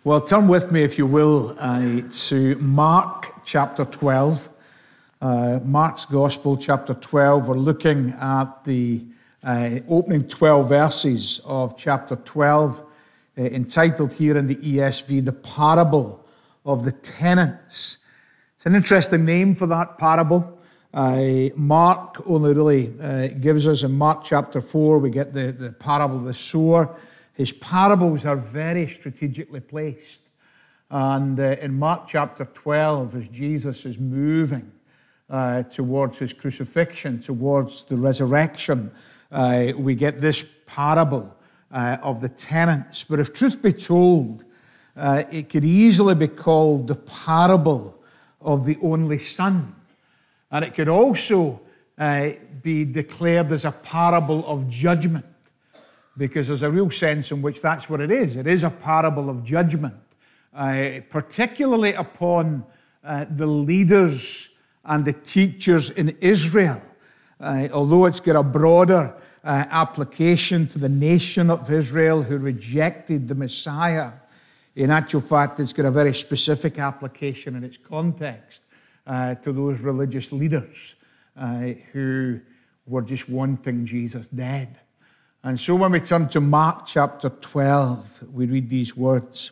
Well, turn with me, if you will, to Mark chapter 12. Mark's Gospel, chapter 12. We're looking at the opening 12 verses of chapter 12, entitled here in the ESV, The Parable of the Tenants. It's an interesting name for that parable. Mark only really gives us, in Mark chapter 4, we get the parable of the sower. His parables are very strategically placed. And in Mark chapter 12, as Jesus is moving towards his crucifixion, towards the resurrection, we get this parable of the tenants. But if truth be told, it could easily be called the parable of the only son. And it could also be declared as a parable of judgment, because there's a real sense in which that's what it is. It is a parable of judgment, particularly upon the leaders and the teachers in Israel. Although it's got a broader application to the nation of Israel who rejected the Messiah, in actual fact, it's got a very specific application in its context to those religious leaders who were just wanting Jesus dead. And so when we turn to Mark chapter 12, we read these words.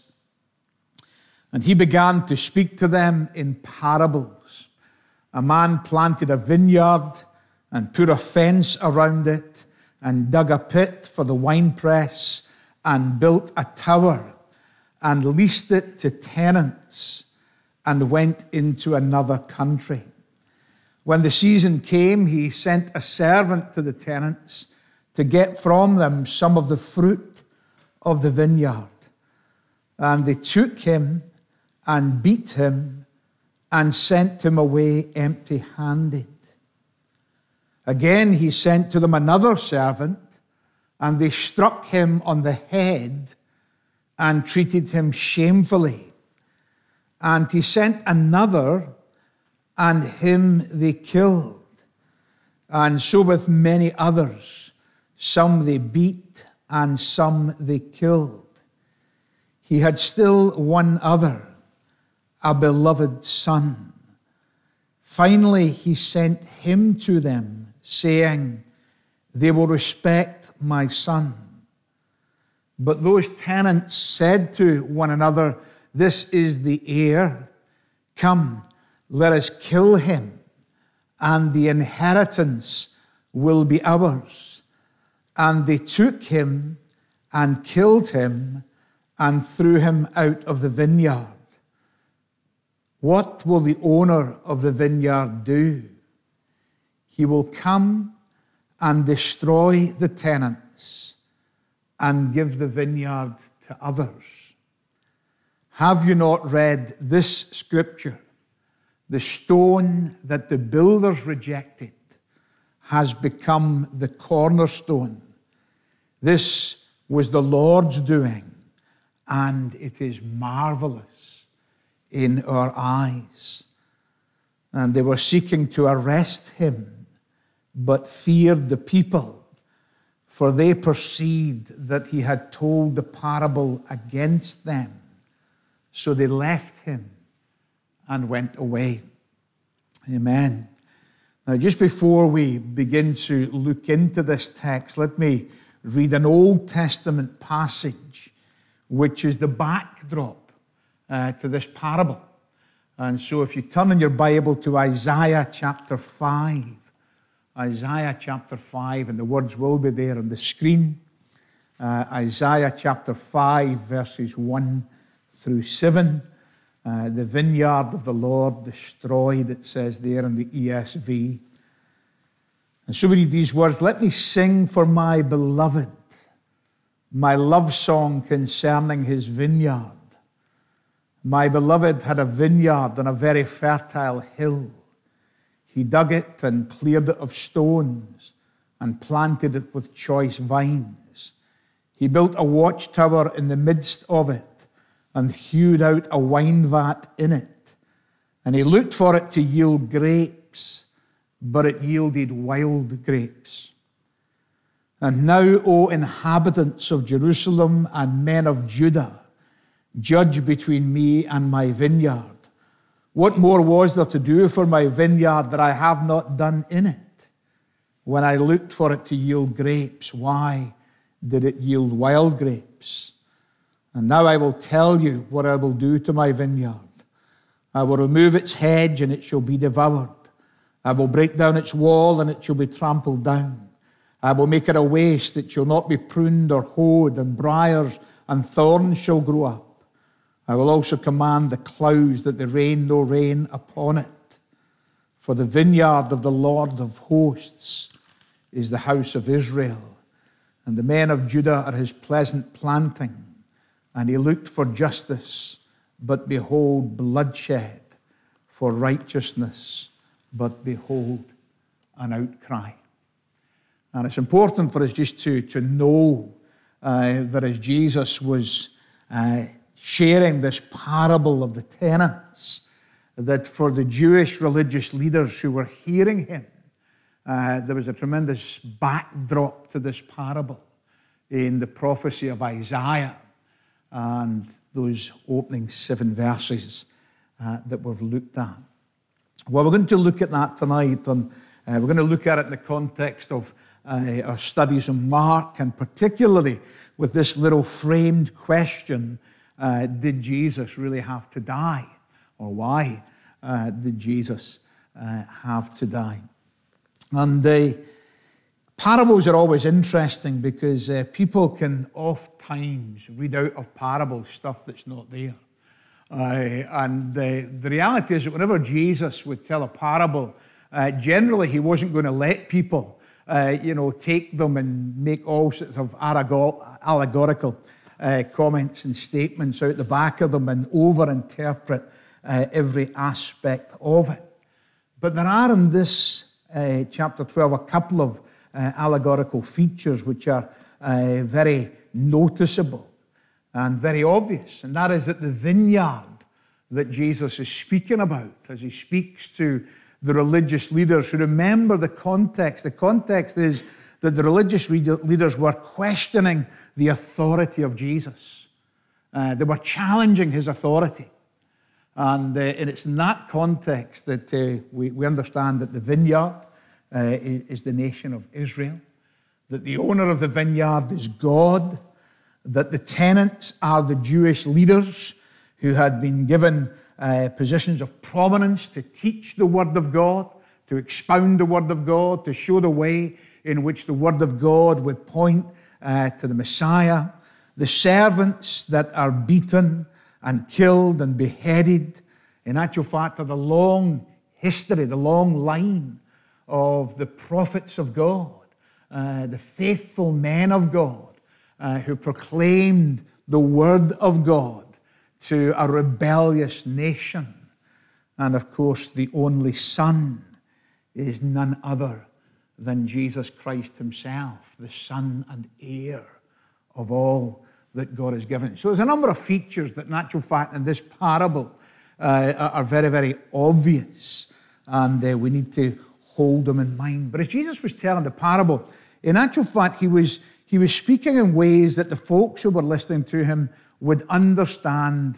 And he began to speak to them in parables. A man planted a vineyard and put a fence around it and dug a pit for the winepress and built a tower and leased it to tenants and went into another country. When the season came, he sent a servant to the tenants to get from them some of the fruit of the vineyard. And they took him and beat him and sent him away empty-handed. Again, he sent to them another servant, and they struck him on the head and treated him shamefully. And he sent another, and him they killed. And so with many others. Some they beat, and some they killed. He had still one other, a beloved son. Finally, he sent him to them, saying, "They will respect my son." But those tenants said to one another, "This is the heir. Come, let us kill him, and the inheritance will be ours." And they took him and killed him and threw him out of the vineyard. What will the owner of the vineyard do? He will come and destroy the tenants and give the vineyard to others. Have you not read this scripture? The stone that the builders rejected has become the cornerstone. This was the Lord's doing, and it is marvelous in our eyes. And they were seeking to arrest him, but feared the people, for they perceived that he had told the parable against them. So they left him and went away. Amen. Now, just before we begin to look into this text, let me read an Old Testament passage, which is the backdrop to this parable. And so if you turn in your Bible to Isaiah chapter 5, Isaiah chapter 5, and the words will be there on the screen. Isaiah chapter 5, verses 1 through 7. The vineyard of the Lord destroyed, it says there in the ESV. And so we read these words, "Let me sing for my beloved, my love song concerning his vineyard. My beloved had a vineyard on a very fertile hill. He dug it and cleared it of stones and planted it with choice vines. He built a watchtower in the midst of it and hewed out a wine vat in it. And he looked for it to yield grapes, but it yielded wild grapes. And now, O inhabitants of Jerusalem and men of Judah, judge between me and my vineyard. What more was there to do for my vineyard that I have not done in it? When I looked for it to yield grapes, why did it yield wild grapes? And now I will tell you what I will do to my vineyard. I will remove its hedge, and it shall be devoured. I will break down its wall, and it shall be trampled down. I will make it a waste, it shall not be pruned or hoed, and briars and thorns shall grow up. I will also command the clouds that there rain no rain upon it. For the vineyard of the Lord of hosts is the house of Israel, and the men of Judah are his pleasant planting. And he looked for justice, but behold, bloodshed, for righteousness, but behold, an outcry. And it's important for us just to know that as Jesus was sharing this parable of the tenants, that for the Jewish religious leaders who were hearing him, there was a tremendous backdrop to this parable in the prophecy of Isaiah and those opening 7 verses that we've looked at. Well, we're going to look at that tonight, and we're going to look at it in the context of our studies on Mark, and particularly with this little framed question, did Jesus really have to die? Or why did Jesus have to die? And parables are always interesting because people can oft-times read out of parables stuff that's not there. And the reality is that whenever Jesus would tell a parable, generally he wasn't going to let people take them and make all sorts of allegorical comments and statements out the back of them and over-interpret every aspect of it. But there are in this chapter 12 a couple of allegorical features which are very noticeable and very obvious. And that is that the vineyard that Jesus is speaking about as he speaks to the religious leaders who remember the context. The context is that the religious leaders were questioning the authority of Jesus. They were challenging his authority. And it's in that context that we understand that the vineyard is the nation of Israel, that the owner of the vineyard is God, that the tenants are the Jewish leaders who had been given positions of prominence to teach the Word of God, to expound the Word of God, to show the way in which the Word of God would point to the Messiah. The servants that are beaten and killed and beheaded, in actual fact, are the long history, the long line of the prophets of God, the faithful men of God who proclaimed the Word of God to a rebellious nation. And of course, the only Son is none other than Jesus Christ himself, the Son and heir of all that God has given. So there's a number of features that in actual fact in this parable are very, very obvious, and we need to hold them in mind. But as Jesus was telling the parable, in actual fact, he was speaking in ways that the folks who were listening to him would understand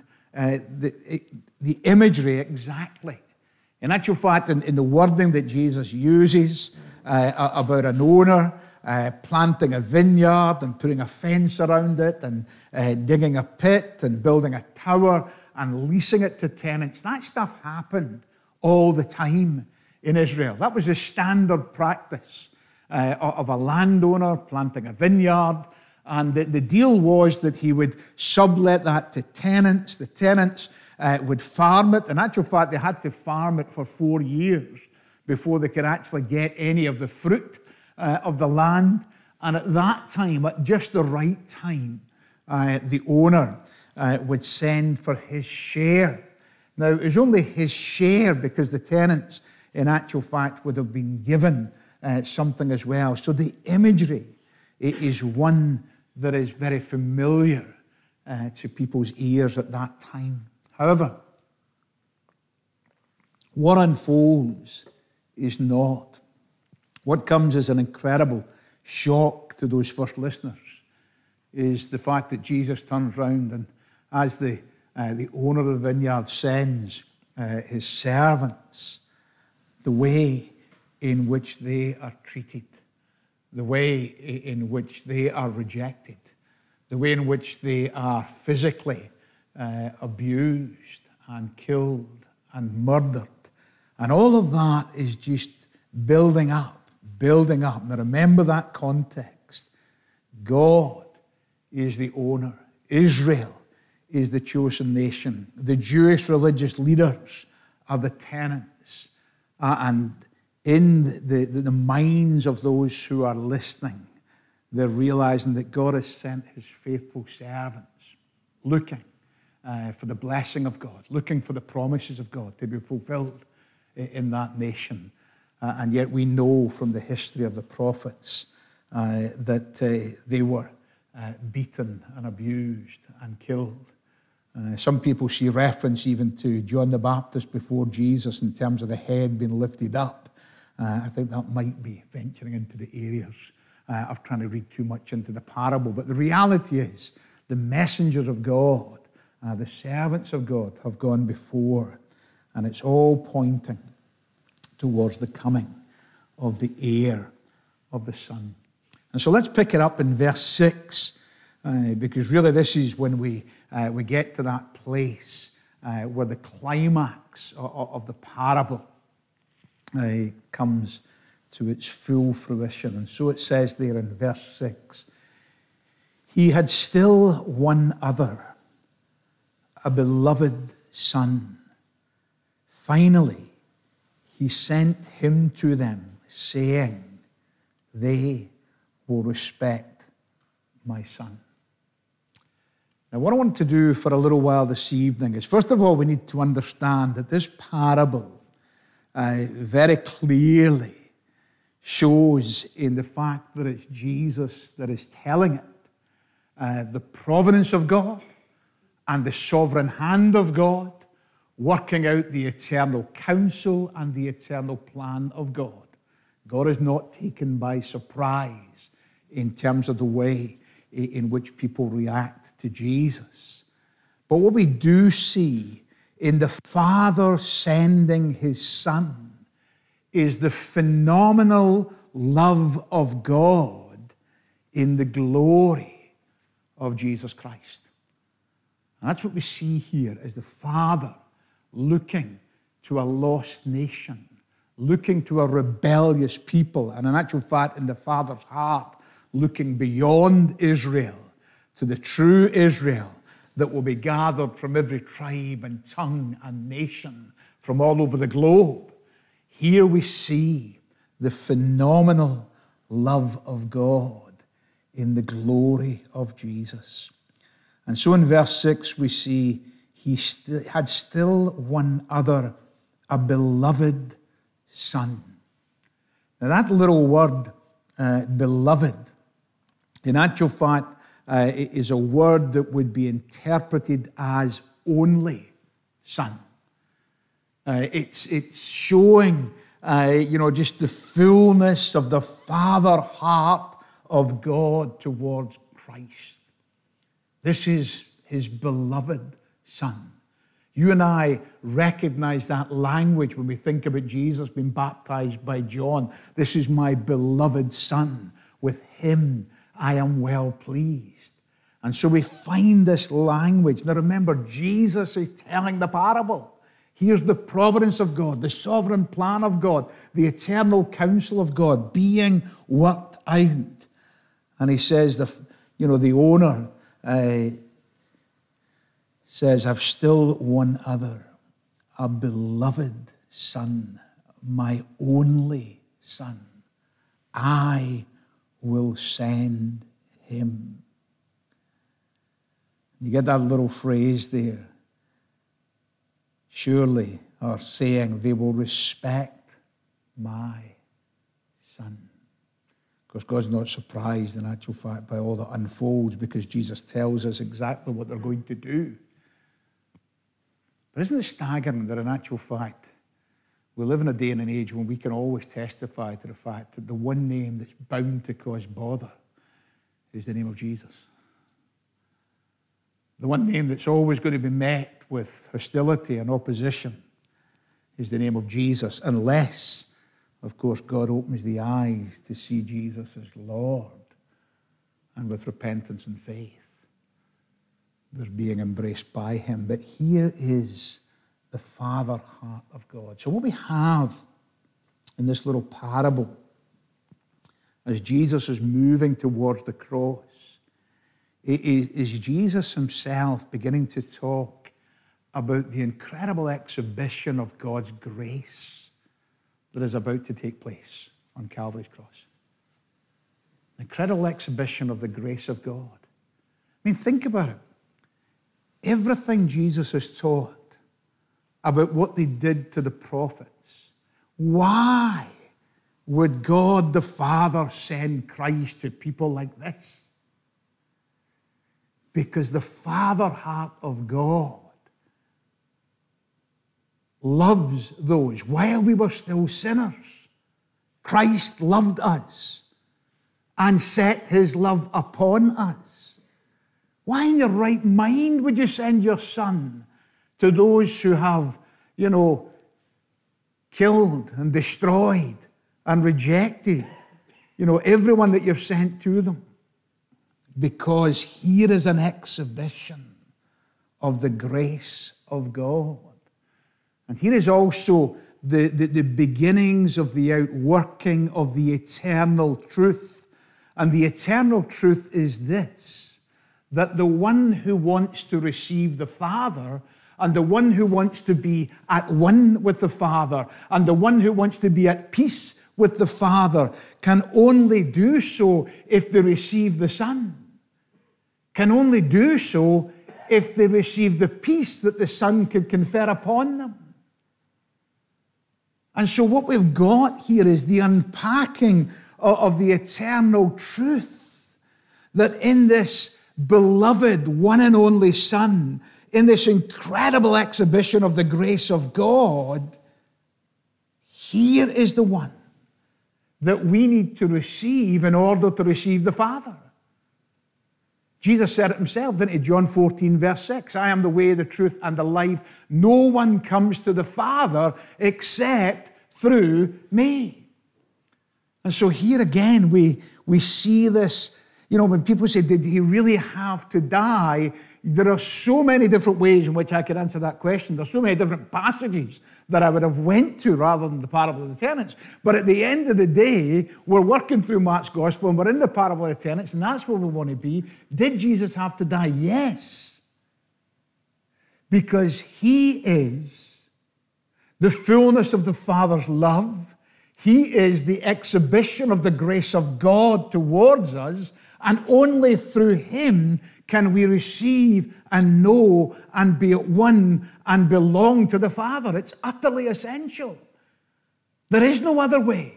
the imagery exactly. In actual fact, in the wording that Jesus uses about an owner planting a vineyard and putting a fence around it and digging a pit and building a tower and leasing it to tenants, that stuff happened all the time in Israel. That was the standard practice of a landowner planting a vineyard. And the deal was that he would sublet that to tenants. The tenants would farm it. In actual fact, they had to farm it for 4 years before they could actually get any of the fruit of the land. And at that time, at just the right time, the owner would send for his share. Now, it was only his share because the tenants, in actual fact, would have been given something as well. So the imagery is one that is very familiar to people's ears at that time. However, what unfolds is not. What comes as an incredible shock to those first listeners is the fact that Jesus turns around as the owner of the vineyard sends his servants, the way in which they are treated, the way in which they are rejected, the way in which they are physically abused and killed and murdered. And all of that is just building up, building up. Now remember that context. God is the owner. Israel is the chosen nation. The Jewish religious leaders are the tenants. And in the minds of those who are listening, they're realizing that God has sent his faithful servants, looking for the blessing of God, looking for the promises of God to be fulfilled in that nation. And yet we know from the history of the prophets that they were beaten and abused and killed. Some people see reference even to John the Baptist before Jesus in terms of the head being lifted up. I think that might be venturing into the areas of trying to read too much into the parable. But the reality is the messengers of God, the servants of God have gone before, and it's all pointing towards the coming of the heir of the Son. And so let's pick it up in verse 6, because really this is when we get to that place where the climax of the parable comes to its full fruition. And so it says there in verse 6, he had still one other, a beloved son. Finally, he sent him to them, saying, they will respect my son. Now, what I want to do for a little while this evening is, first of all, we need to understand that this parable very clearly shows in the fact that it's Jesus that is telling it, the providence of God and the sovereign hand of God working out the eternal counsel and the eternal plan of God. God is not taken by surprise in terms of the way in which people react to Jesus. But what we do see in the Father sending his Son is the phenomenal love of God in the glory of Jesus Christ. And that's what we see here as the Father looking to a lost nation, looking to a rebellious people, and in actual fact, in the Father's heart, looking beyond Israel to the true Israel that will be gathered from every tribe and tongue and nation from all over the globe. Here we see the phenomenal love of God in the glory of Jesus. And so in verse 6 we see he had still one other, a beloved son. Now that little word, beloved, in actual fact, is a word that would be interpreted as only son. It's showing, just the fullness of the Father heart of God towards Christ. This is his beloved Son. You and I recognize that language when we think about Jesus being baptized by John. This is my beloved Son. With him I am well pleased. And so we find this language. Now remember, Jesus is telling the parable. Here's the providence of God, the sovereign plan of God, the eternal counsel of God being worked out. And he says, the owner says, I've still one other, a beloved son, my only son. I will send him. You get that little phrase there. Surely, or saying, they will respect my son. Because God's not surprised in actual fact by all that unfolds, because Jesus tells us exactly what they're going to do. But isn't it staggering that in actual fact, we live in a day and an age when we can always testify to the fact that the one name that's bound to cause bother is the name of Jesus. The one name that's always going to be met with hostility and opposition is the name of Jesus, unless, of course, God opens the eyes to see Jesus as Lord, and with repentance and faith, they're being embraced by him. But here is the Father heart of God. So what we have in this little parable, as Jesus is moving towards the cross, is Jesus himself beginning to talk about the incredible exhibition of God's grace that is about to take place on Calvary's cross. An incredible exhibition of the grace of God. I mean, think about it. Everything Jesus has taught about what they did to the prophets, why would God the Father send Christ to people like this? Because the Father heart of God loves those. While we were still sinners, Christ loved us and set his love upon us. Why in your right mind would you send your son to those who have, killed and destroyed and rejected, everyone that you've sent to them? Because here is an exhibition of the grace of God. And here is also the beginnings of the outworking of the eternal truth. And the eternal truth is this, that the one who wants to receive the Father, and the one who wants to be at one with the Father, and the one who wants to be at peace with the Father, can only do so if they receive the Son. Can only do so if they receive the peace that the Son could confer upon them. And so what we've got here is the unpacking of the eternal truth, that in this beloved one and only Son, in this incredible exhibition of the grace of God, here is the one that we need to receive in order to receive the Father. Jesus said it himself, didn't he? John 14, verse 6, I am the way, the truth, and the life. No one comes to the Father except through me. And so here again, we see this, when people say, did he really have to die? There are so many different ways in which I could answer that question. There's so many different passages that I would have went to rather than the parable of the tenants. But at the end of the day, we're working through Mark's gospel and we're in the parable of the tenants, and that's where we want to be. Did Jesus have to die? Yes. Because he is the fullness of the Father's love. He is the exhibition of the grace of God towards us, and only through him can we receive and know and be at one and belong to the Father. It's utterly essential. There is no other way.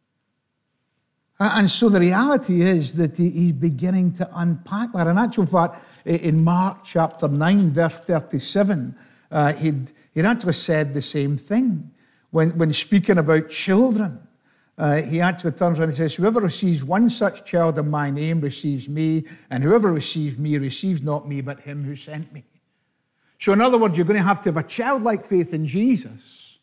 And so the reality is that he's beginning to unpack that. In actual fact, in Mark chapter 9, verse 37, he'd actually said the same thing. When speaking about children, he actually turns around and says, whoever receives one such child in my name receives me, and whoever receives me receives not me, but him who sent me. So in other words, you're going to have a childlike faith in Jesus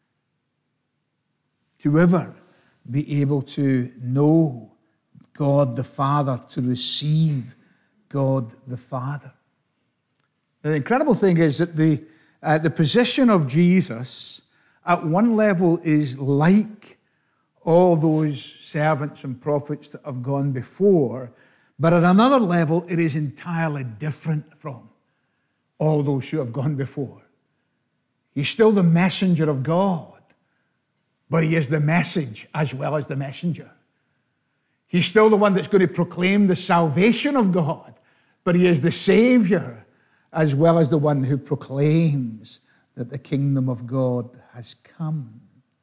to ever be able to know God the Father, to receive God the Father. The incredible thing is that the position of Jesus at one level is like all those servants and prophets that have gone before, but at another level, it is entirely different from all those who have gone before. He's still the messenger of God, but he is the message as well as the messenger. He's still the one that's going to proclaim the salvation of God, but he is the Savior as well as the one who proclaims that the kingdom of God has come.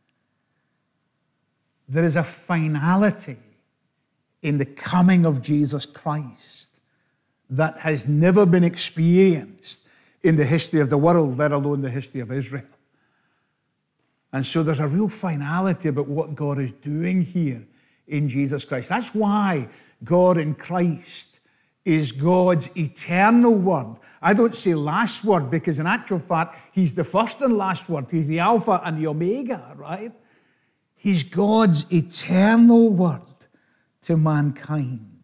There is a finality in the coming of Jesus Christ that has never been experienced in the history of the world, let alone the history of Israel. And so there's a real finality about what God is doing here in Jesus Christ. That's why God in Christ is God's eternal word. I don't say last word because in actual fact, he's the first and last word. He's the Alpha and the Omega, right? He's God's eternal word to mankind.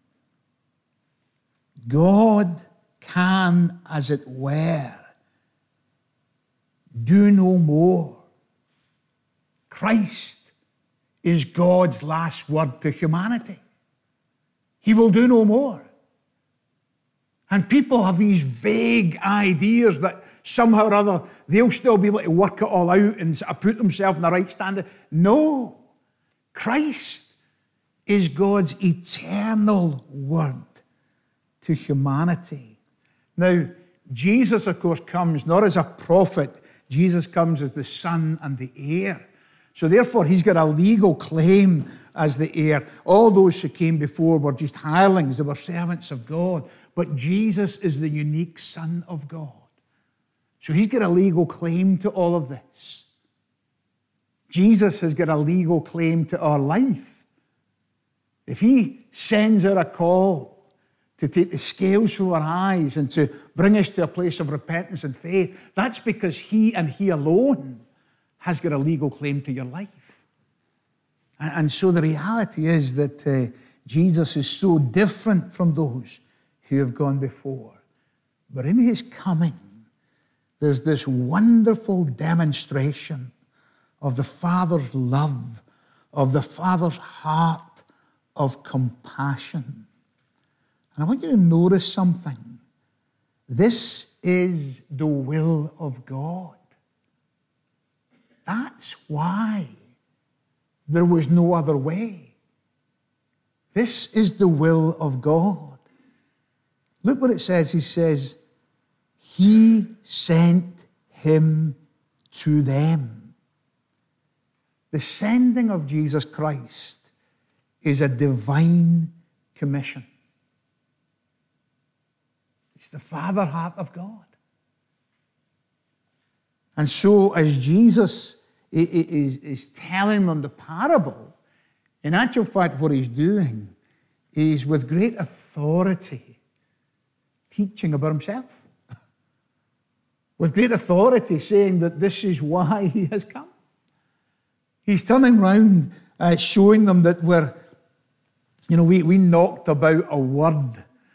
God can, as it were, do no more. Christ is God's last word to humanity. He will do no more. And people have these vague ideas that somehow or other they'll still be able to work it all out and put themselves in the right standard. No. Christ is God's eternal word to humanity. Now, Jesus, of course, comes not as a prophet. Jesus comes as the Son and the heir. So therefore, he's got a legal claim as the heir. All those who came before were just hirelings. They were servants of God. But Jesus is the unique Son of God. So he's got a legal claim to all of this. Jesus has got a legal claim to our life. If he sends out a call to take the scales from our eyes and to bring us to a place of repentance and faith, that's because he and he alone has got a legal claim to your life. And so the reality is that Jesus is so different from those who have gone before. But in his coming, there's this wonderful demonstration of the Father's love, of the Father's heart of compassion. And I want you to notice something. This is the will of God. That's why there was no other way. This is the will of God. Look what it says. He says, he sent him to them. The sending of Jesus Christ is a divine commission. It's the Father heart of God. And so as Jesus is telling them the parable, in actual fact what he's doing is with great authority teaching about himself. With great authority saying that this is why he has come. He's turning around showing them that we knocked about a word,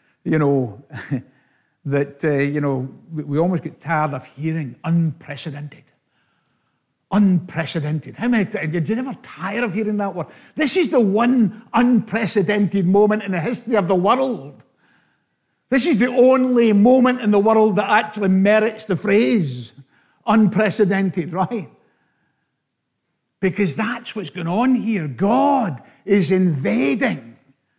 that, we almost get tired of hearing unprecedented. Unprecedented. How many times did you ever tire of hearing that word? This is the one unprecedented moment in the history of the world. This is the only moment in the world that actually merits the phrase unprecedented, right? Because that's what's going on here. God is invading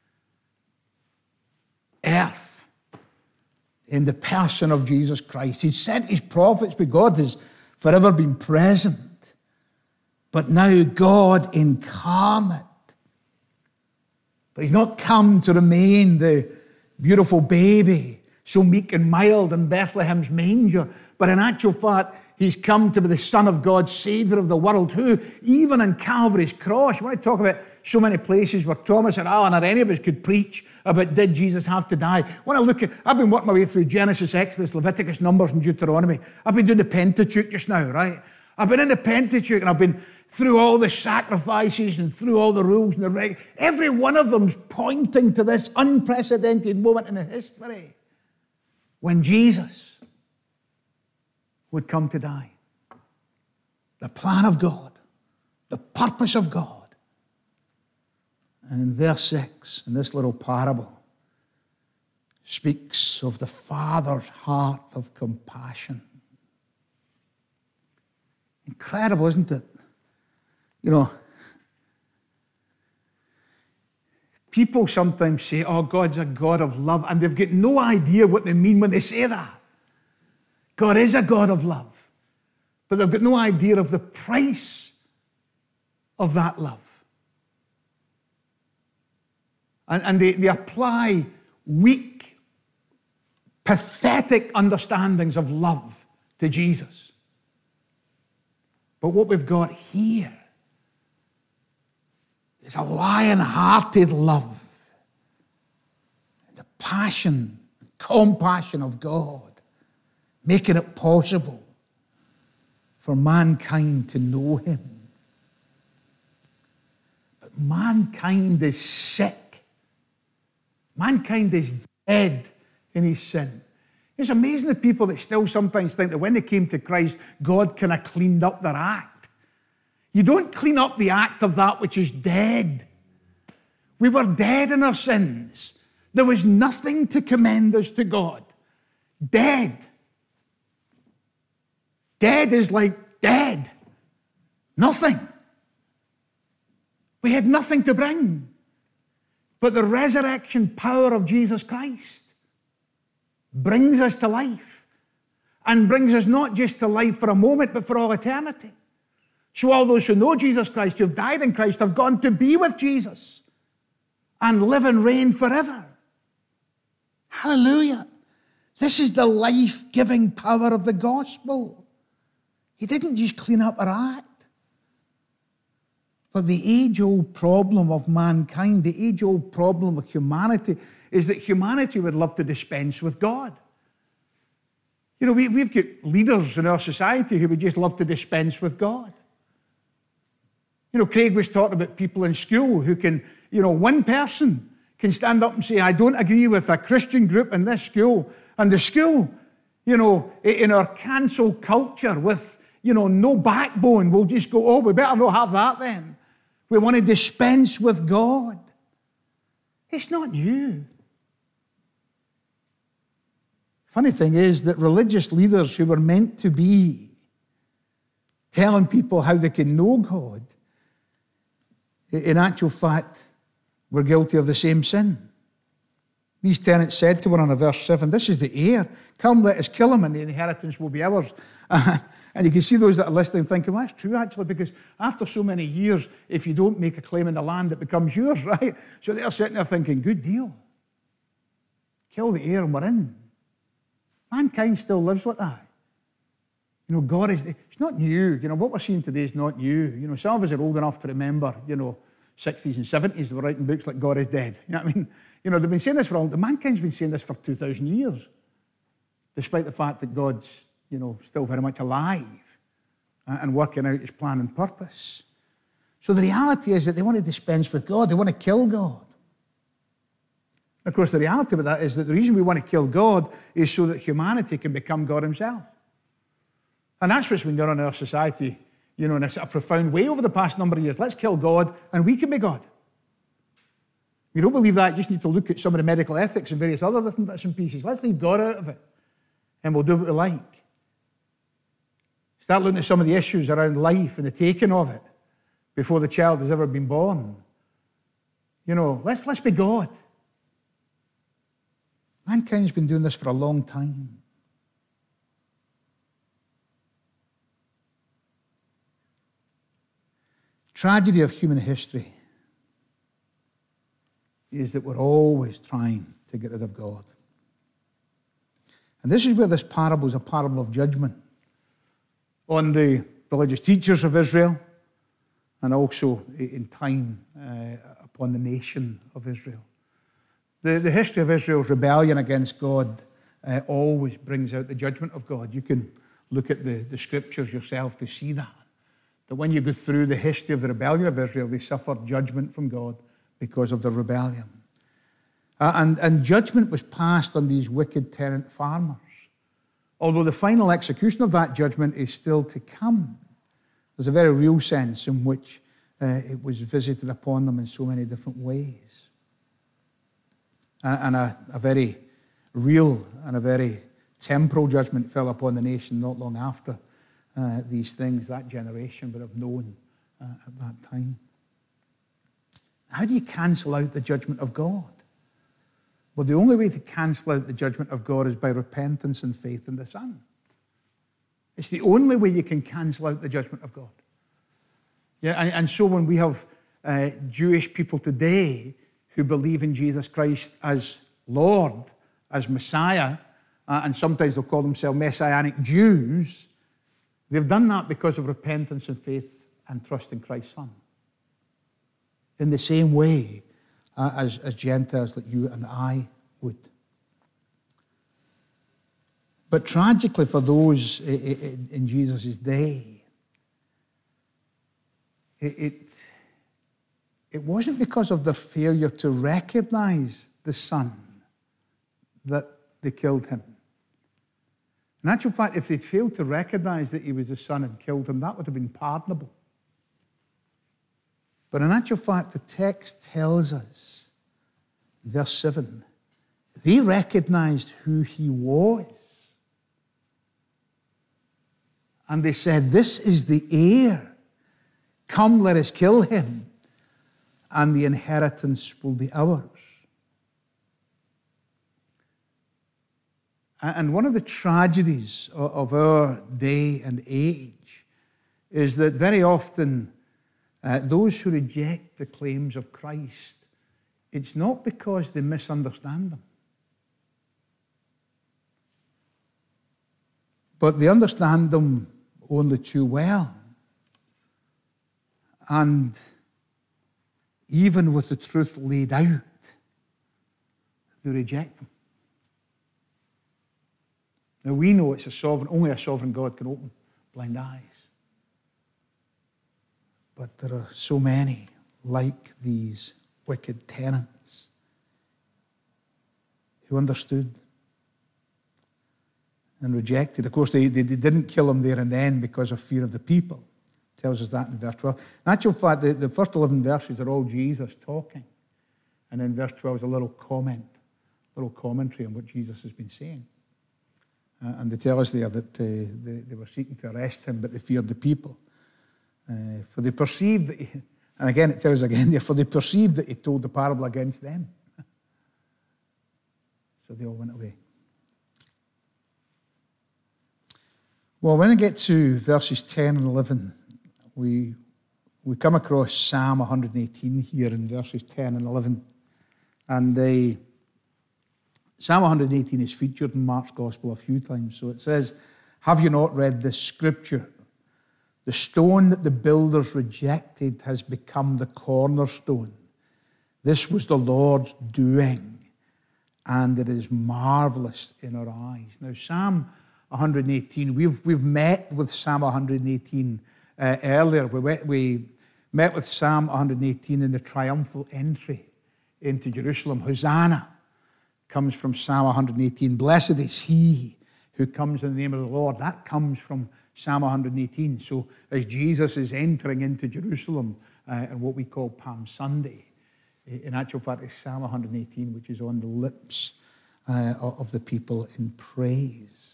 earth in the person of Jesus Christ. He's sent his prophets, but God has forever been present. But now God incarnate. But he's not come to remain the beautiful baby, so meek and mild in Bethlehem's manger. But in actual fact, he's come to be the Son of God, Savior of the world, who, even on Calvary's cross, you want to talk about so many places where Thomas or Alan or any of us could preach about did Jesus have to die. I've been working my way through Genesis, Exodus, Leviticus, Numbers, and Deuteronomy. I've been doing the Pentateuch just now, right? I've been in the Pentateuch and I've been through all the sacrifices and through all the rules and the regs. Every one of them's pointing to this unprecedented moment in history when Jesus would come to die. The plan of God, the purpose of God. And in verse 6, in this little parable, speaks of the Father's heart of compassion. Incredible, isn't it? People sometimes say, oh, God's a God of love, and they've got no idea what they mean when they say that. God is a God of love, but they've got no idea of the price of that love. And they apply weak, pathetic understandings of love to Jesus. But what we've got here is a lion-hearted love. The passion, compassion of God, making it possible for mankind to know him. But mankind is sick. Mankind is dead in his sin. It's amazing the people that still sometimes think that when they came to Christ, God kind of cleaned up their act. You don't clean up the act of that which is dead. We were dead in our sins. There was nothing to commend us to God. Dead. Dead is like dead. Nothing. We had nothing to bring. But the resurrection power of Jesus Christ brings us to life, and brings us not just to life for a moment, but for all eternity. So all those who know Jesus Christ, who have died in Christ, have gone to be with Jesus and live and reign forever. Hallelujah. This is the life-giving power of the gospel. He didn't just clean up our act. But the age-old problem of mankind, the age-old problem of humanity, is that humanity would love to dispense with God. You know, we've got leaders in our society who would just love to dispense with God. You know, Craig was talking about people in school who can, one person can stand up and say, I don't agree with a Christian group in this school. And the school, in our cancel culture with, no backbone, will just go, oh, we better not have that then. We want to dispense with God. It's not new. Funny thing is that religious leaders who were meant to be telling people how they can know God, in actual fact, were guilty of the same sin. These tenants said to one another, verse 7, this is the heir. Come, let us kill him, and the inheritance will be ours. And you can see those that are listening thinking, well, that's true, actually, because after so many years, if you don't make a claim in the land, it becomes yours, right? So they're sitting there thinking, good deal. Kill the heir and we're in. Mankind still lives like that. God is, it's not new. What we're seeing today is not new. Some of us are old enough to remember, 60s and 70s, they were writing books like God is Dead. You know what I mean? They've been saying this for mankind's been saying this for 2,000 years, despite the fact that God's, still very much alive and working out his plan and purpose. So the reality is that they want to dispense with God. They want to kill God. Of course, the reality of that is that the reason we want to kill God is so that humanity can become God himself. And that's what's been going on in our society, in a sort of profound way over the past number of years. Let's kill God and we can be God. If you don't believe that, you just need to look at some of the medical ethics and various other different bits and pieces. Let's leave God out of it and we'll do what we like. Start looking at some of the issues around life and the taking of it before the child has ever been born. Let's be God. Mankind's been doing this for a long time. Tragedy of human history is that we're always trying to get rid of God. And this is where this parable is a parable of judgment on the religious teachers of Israel and also in time upon the nation of Israel. The history of Israel's rebellion against God always brings out the judgment of God. You can look at the scriptures yourself to see that when you go through the history of the rebellion of Israel, they suffered judgment from God because of the rebellion. And judgment was passed on these wicked tenant farmers. Although the final execution of that judgment is still to come, there's a very real sense in which it was visited upon them in so many different ways. And a very real and a very temporal judgment fell upon the nation not long after these things that generation would have known at that time. How do you cancel out the judgment of God? Well, the only way to cancel out the judgment of God is by repentance and faith in the Son. It's the only way you can cancel out the judgment of God. Yeah, and so when we have Jewish people today who believe in Jesus Christ as Lord, as Messiah, and sometimes they'll call themselves Messianic Jews, they've done that because of repentance and faith and trust in Christ's Son. In the same way as Gentiles like you and I would. But tragically for those in Jesus' day, it wasn't because of their failure to recognize the Son that they killed him. In actual fact, if they'd failed to recognize that he was the Son and killed him, that would have been pardonable. But in actual fact, the text tells us, verse 7, they recognized who he was. And they said, "This is the heir. Come, let us kill him, and the inheritance will be ours." And one of the tragedies of our day and age is that very often those who reject the claims of Christ, it's not because they misunderstand them, but they understand them only too well. And even with the truth laid out, they reject them. Now we know only a sovereign God can open blind eyes. But there are so many like these wicked tenants who understood and rejected. Of course, they didn't kill him there and then because of fear of the people. It tells us that in verse 12. In actual fact, the first 11 verses are all Jesus talking. And in verse 12 is a little commentary on what Jesus has been saying. And they tell us there that they were seeking to arrest him, but they feared the people. For they perceived that and again it tells us again there, for they perceived that he told the parable against them. So they all went away. Well, when we get to verses 10 and 11, we come across Psalm 118 here in verses 10 and 11. And Psalm 118 is featured in Mark's Gospel a few times. So it says, "Have you not read this scripture? The stone that the builders rejected has become the cornerstone. This was the Lord's doing, and it is marvelous in our eyes." Now, Psalm 118, we've met with Psalm 118 earlier. We met with Psalm 118 in the triumphal entry into Jerusalem. Hosanna comes from Psalm 118. Blessed is he who comes in the name of the Lord. That comes from Psalm 118. So as Jesus is entering into Jerusalem on what we call Palm Sunday, in actual fact it's Psalm 118 which is on the lips of the people in praise.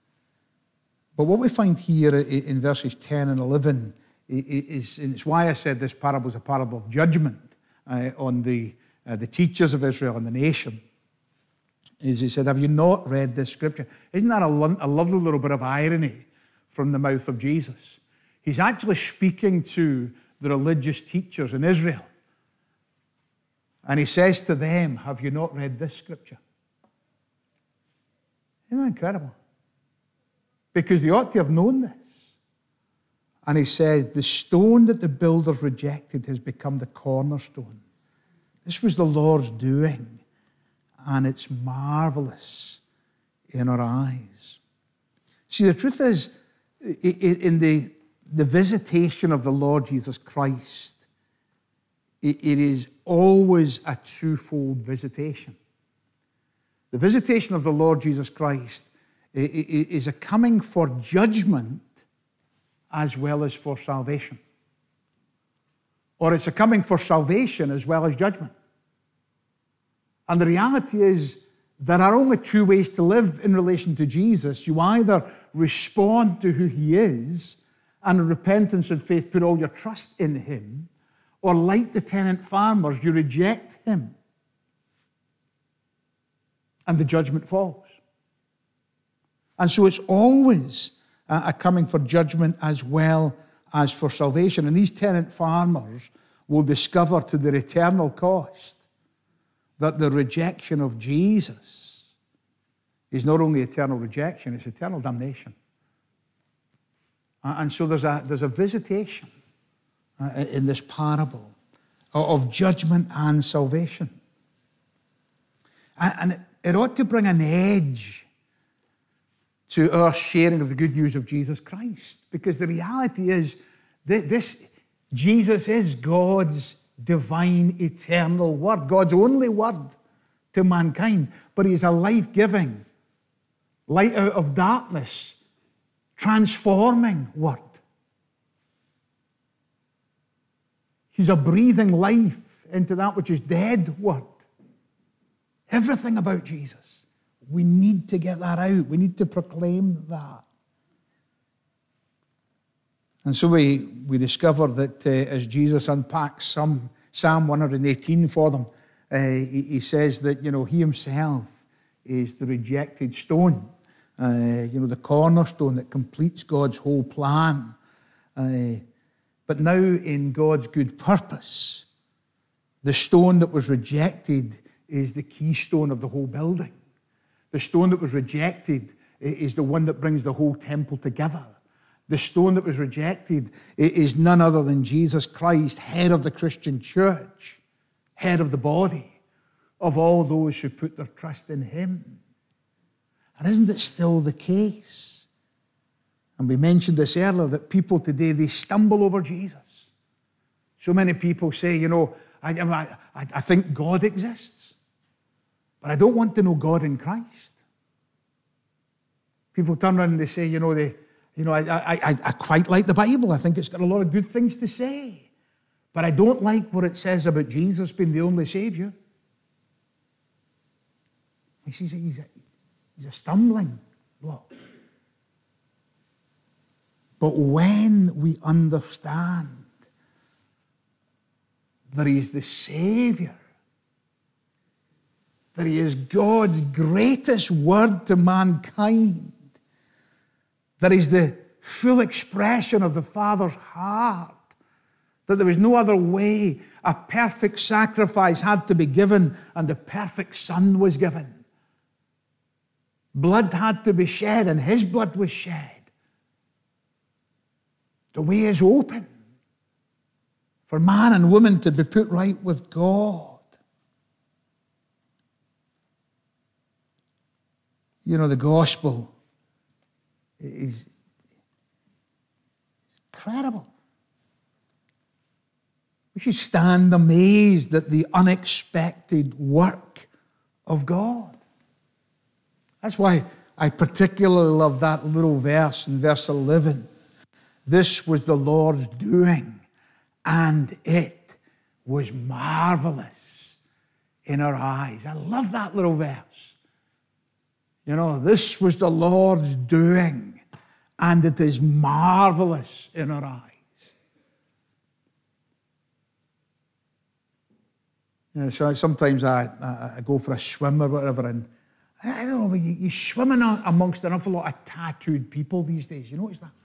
But what we find here in verses 10 and 11 is, and it's why I said this parable is a parable of judgment on the teachers of Israel and the nation, is he said, "Have you not read this scripture?" Isn't that a lovely little bit of irony from the mouth of Jesus? He's actually speaking to the religious teachers in Israel. And he says to them, "Have you not read this scripture?" Isn't that incredible? Because they ought to have known this. And he says, "The stone that the builders rejected has become the cornerstone. This was the Lord's doing, and it's marvelous in our eyes." See, the truth is, in the visitation of the Lord Jesus Christ, it is always a twofold visitation. The visitation of the Lord Jesus Christ is a coming for judgment as well as for salvation. Or it's a coming for salvation as well as judgment. And the reality is, there are only two ways to live in relation to Jesus. You either respond to who he is, and in repentance and faith put all your trust in him, or like the tenant farmers, you reject him. And the judgment falls. And so it's always a coming for judgment as well as for salvation. And these tenant farmers will discover to their eternal cost that the rejection of Jesus is not only eternal rejection, it's eternal damnation. And so there's a visitation in this parable of judgment and salvation. And it ought to bring an edge to our sharing of the good news of Jesus Christ. Because the reality is that Jesus is God's divine, eternal word, God's only word to mankind. But he's a life-giving, light out of darkness, transforming word. He's a breathing life into that which is dead word. Everything about Jesus. We need to get that out. We need to proclaim that. And so we discover that as Jesus unpacks Psalm 118 for them, he says that, he himself is the rejected stone, the cornerstone that completes God's whole plan. But now in God's good purpose, the stone that was rejected is the keystone of the whole building. The stone that was rejected is the one that brings the whole temple together. The stone that was rejected is none other than Jesus Christ, head of the Christian church, head of the body of all those who put their trust in him. And isn't it still the case? And we mentioned this earlier, that people today, they stumble over Jesus. So many people say, I think God exists, but I don't want to know God in Christ. People turn around and they say, I quite like the Bible. I think it's got a lot of good things to say, but I don't like what it says about Jesus being the only Savior. He's a stumbling block. But when we understand that he is the Savior, that he is God's greatest word to mankind, that he's the full expression of the Father's heart, that there was no other way, a perfect sacrifice had to be given, and the perfect Son was given. Blood had to be shed, and his blood was shed. The way is open for man and woman to be put right with God. The gospel is incredible. We should stand amazed at the unexpected work of God. That's why I particularly love that little verse in verse 11. This was the Lord's doing, and it was marvelous in our eyes. I love that little verse. This was the Lord's doing, and it is marvelous in our eyes. So sometimes I go for a swim or whatever, and I don't know, you're swimming amongst an awful lot of tattooed people these days. You notice that?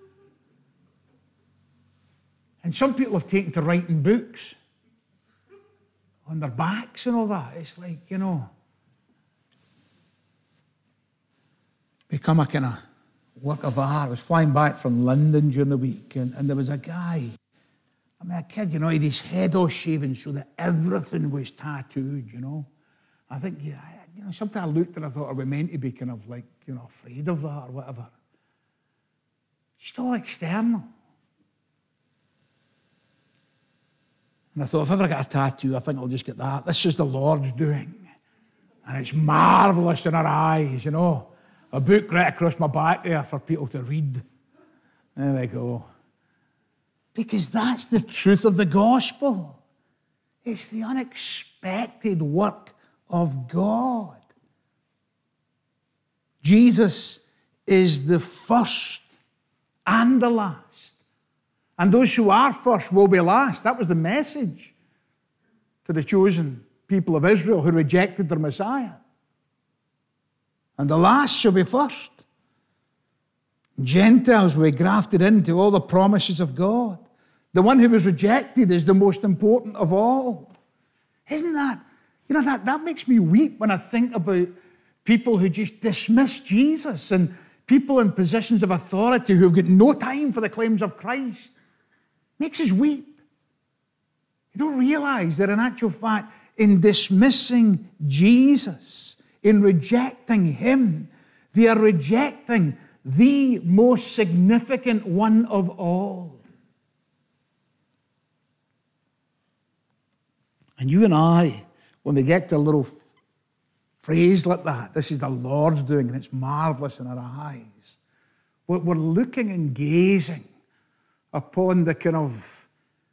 And some people have taken to writing books on their backs and all that. It's like, become a kind of work of art. I was flying back from London during the week, and there was a guy, a kid, he had his head all shaven so that everything was tattooed, I think, sometimes I looked and I thought, are we meant to be kind of like, afraid of that or whatever? It's all external. And I thought, if I ever get a tattoo, I think I'll just get that. This is the Lord's doing. And it's marvelous in our eyes, A book right across my back there for people to read. There we go. Because that's the truth of the gospel. It's the unexpected work of God. Jesus is the first and the last. And those who are first will be last. That was the message to the chosen people of Israel who rejected their Messiah. And the last shall be first. Gentiles will be grafted into all the promises of God. The one who was rejected is the most important of all. Isn't that? That makes me weep when I think about people who just dismiss Jesus and people in positions of authority who've got no time for the claims of Christ. Makes us weep. You don't realize that in actual fact, in dismissing Jesus, in rejecting him, They are rejecting the most significant one of all. And you and I, when we get to a little phrase like that, this is the Lord's doing and it's marvelous in our eyes, we're looking and gazing upon the kind of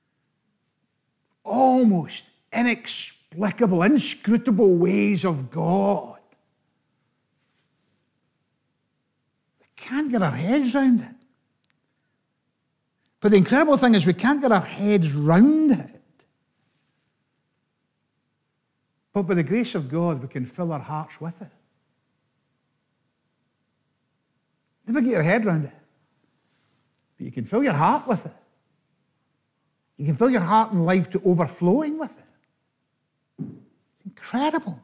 almost inexplicable, inscrutable ways of God. We can't get our heads around it. But the incredible thing is we can't get our heads round it. But by the grace of God, we can fill our hearts with it. Never get your head around it. But you can fill your heart with it. You can fill your heart and life to overflowing with it. It's incredible.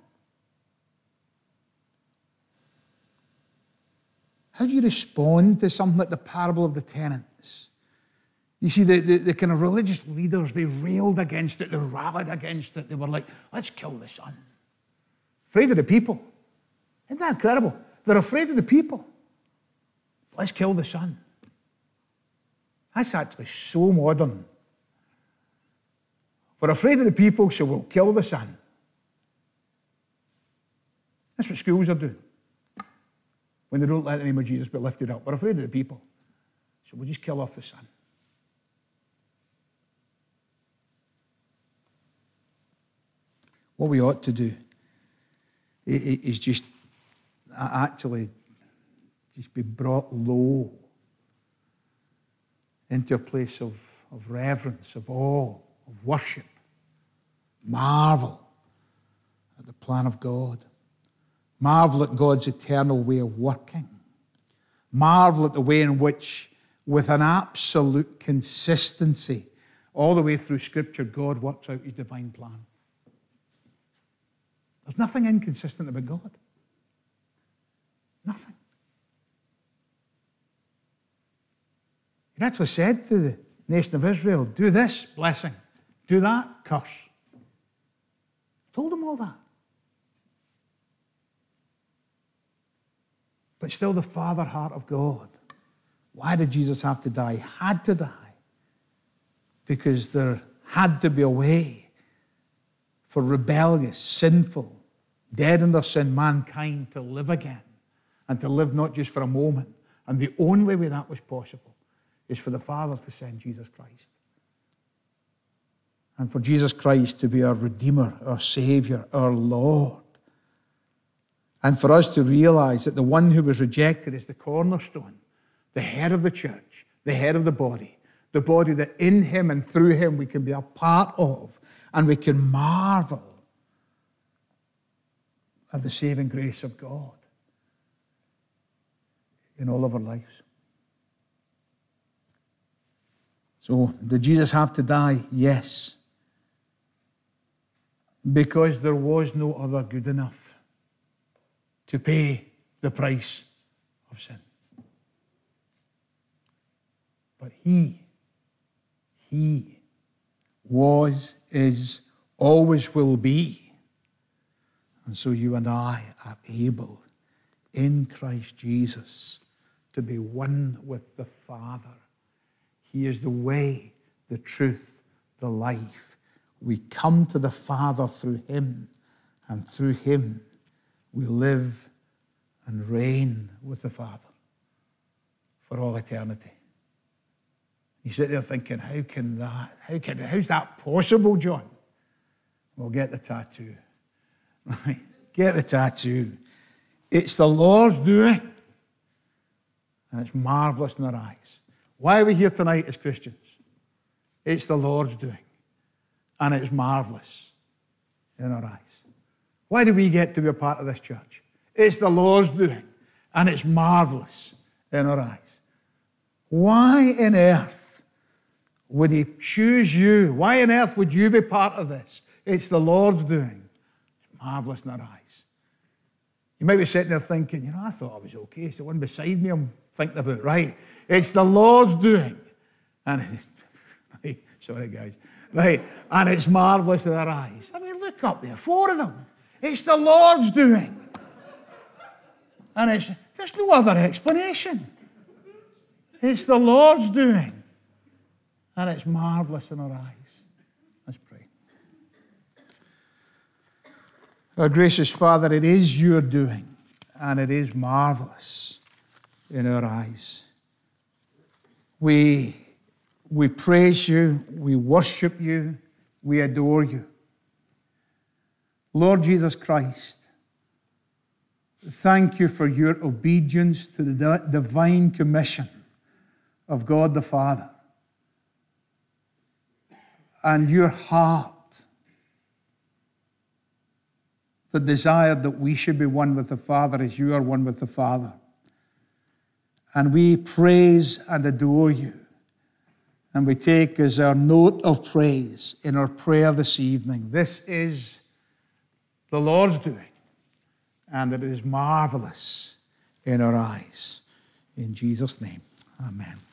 How do you respond to something like the parable of the tenants? You see, the kind of religious leaders, they railed against it, they rallied against it. They were like, let's kill the son. Afraid of the people. Isn't that incredible? They're afraid of the people. Let's kill the son. That's actually so modern. We're afraid of the people, so we'll kill the son. That's what schools are doing. When they don't let the name of Jesus be lifted up, we're afraid of the people, so we'll just kill off the son. What we ought to do is just actually just be brought low into a place of reverence, of awe, of worship. Marvel at the plan of God. Marvel at God's eternal way of working. Marvel at the way in which, with an absolute consistency, all the way through Scripture, God works out his divine plan. There's nothing inconsistent about God. Nothing. He actually said to the nation of Israel, do this, blessing. Do that, curse. Told them all that. But still the Father heart of God. Why did Jesus have to die? He had to die. Because there had to be a way for rebellious, sinful, dead in their sin mankind to live again. And to live not just for a moment. And the only way that was possible is for the Father to send Jesus Christ. And for Jesus Christ to be our Redeemer, our Savior, our Lord. And for us to realize that the one who was rejected is the cornerstone, the head of the church, the head of the body that in him and through him we can be a part of, and we can marvel at the saving grace of God in all of our lives. So, did Jesus have to die? Yes. Because there was no other good enough to pay the price of sin. But he was, is, always will be. And so you and I are able, in Christ Jesus, to be one with the Father. He is the way, the truth, the life. We come to the Father through him, and through him we live and reign with the Father for all eternity. You sit there thinking, how's that possible, John? Well, get the tattoo. Right? Get the tattoo. It's the Lord's doing, and it's marvelous in our eyes. Why are we here tonight as Christians? It's the Lord's doing, and it's marvelous in our eyes. Why do we get to be a part of this church? It's the Lord's doing, and it's marvelous in our eyes. Why on earth would he choose you? Why on earth would you be part of this? It's the Lord's doing. It's marvelous in our eyes. You might be sitting there thinking, I thought I was okay. It's the one beside me I'm thinking about, right? It's the Lord's doing. And it's, right, sorry guys. Right, and it's marvelous in our eyes. I mean, look up there, 4 of them. It's the Lord's doing. And There's no other explanation. It's the Lord's doing, and it's marvelous in our eyes. Let's pray. Our gracious Father, it is your doing, and it is marvelous in our eyes. We praise you, we worship you, we adore you. Lord Jesus Christ, thank you for your obedience to the divine commission of God the Father and your heart that desired that we should be one with the Father as you are one with the Father. And we praise and adore you. And we take as our note of praise in our prayer this evening, this is the Lord's doing, and it is marvelous in our eyes. In Jesus' name, amen.